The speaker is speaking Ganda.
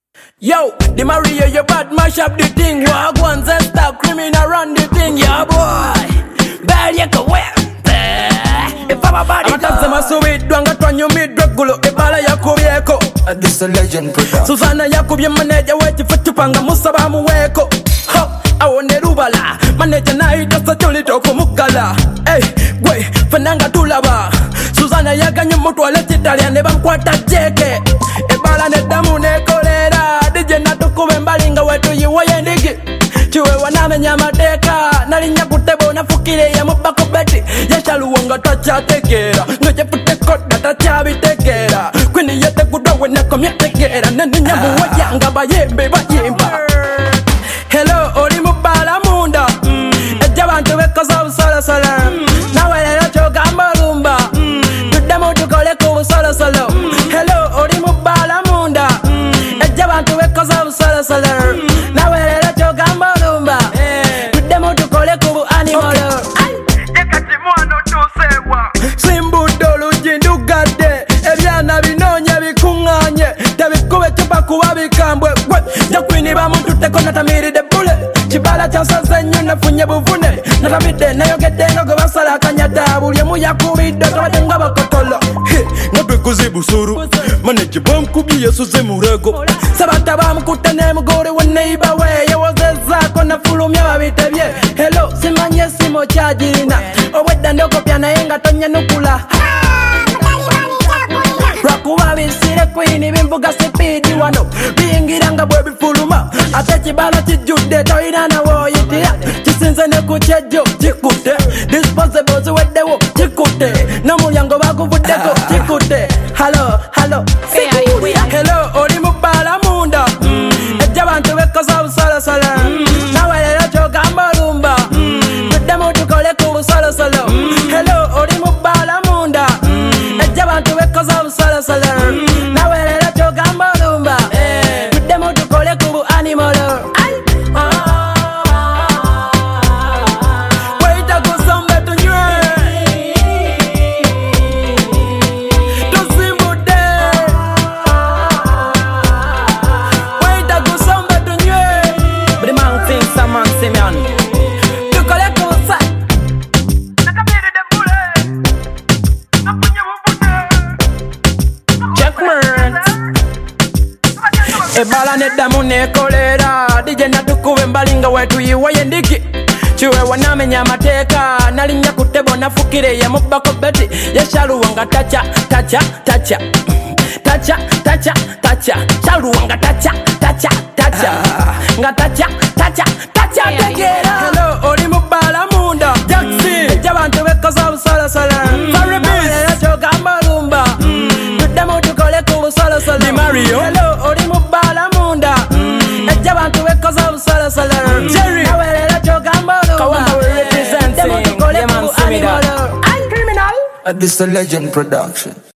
Yo, the Mario, you bad mash up the thing. Walk one and stop criminal run the thing. Yeah, boy. Bad you can wear. If I'm a body, I'm a taxi, so it don't get on your mid regular. If I like Kobieko, this a legend production. Susanna Yakubi, manager, waiting for Tupanga Musabamu Weko. I want the Rubala, manager night, just a jolly talk for Mukala. Hey, wait, Fananga Tulaba. Susanna Yaganyu Mutualet Italian, never quite a jeke. Ebala Nedamune Colera, the Genato Kumbalinga, where do you wear Niggy? Chihuahua Yamateka, Narinya Putebona Fukire, Yamabako Betty, Yashaluanga Tacha Tekera, no you put the court that a chavi tekera. When you get the good when I come here tekera, and then Yamu Yanga by Yemba. Hello, Olimubala Munda, a Javan to Echoes of Solar Solar. Now I let you Gamba Lumba, to demo to Coleco Solar Solar. Hello, Olimubala Munda, a Javan to Echoes of Solar Solar. Now I let you Gamba Lumba, to demo to Coleco Animal. Simbu Dolu Jindu Gade, Eliana Binonya Bikunganye, Tabikuba Tupakuwa Bikambwe, Jaquini Bamutu Tekonata Miri de Bullet, Chibala Chansa Senya Funya Bufune, Naramide, Nayogeteno Gavasala Kanyata, Yamuyakubi, Dotanga Kotolo, Nabukuzi Busuru, Manage Bonkubi, Suzemurego, Sabatabam Kutanem Gore, one neighbor way, I was a Zak on a full of Yavitavie. Hello, Simanya Simo Chadina, or with the Nokopiana Tanya Nukula. Rakuwa visire queen bimbuga sepidi wano bingiranga bwe bifuluma ate kibala kijudde toyirana woyitira kisinze ne kukyejjo kikutte disposables weddewo kikutte n'omulyango baguvuddeko kikutte hello oli mu bbala munda ejja abantu bekoza obusolosolo nawe leero kyogamba olumba tuddemu tukole ku busolosolo hello oli mu bbala munda ejja abantu bekoza obusolosolo nawe leero kyogamba olumba tuddemu tukole ku bu animal. Waita kusombe tunywe tusimbudde waita kusombe tunywe buli man sing saman Simeon tukole ku sa nakamiri de bule napunye bubude checkmate ebala neddamu nekolera dije natukube mbalinga wetu yiwaye ndiki chiwewa namenya amateeka nalinnya ku ttebo nafukire yamubbako beti yashaluwanga tacha shaluwanga tacha nga tacha tegeera. Hello, oli mu bbala munda Jackson ejja abantu bekoza obusolosolo faribis kyogamba lumba tuddemu tukole ku busolosolo Di Mario. Hello, oli mu bbala munda ejja abantu bekoza obusolosolo Jerry nawe leero kyogamba lumba tuddemu tukole ku animal. This a legend production.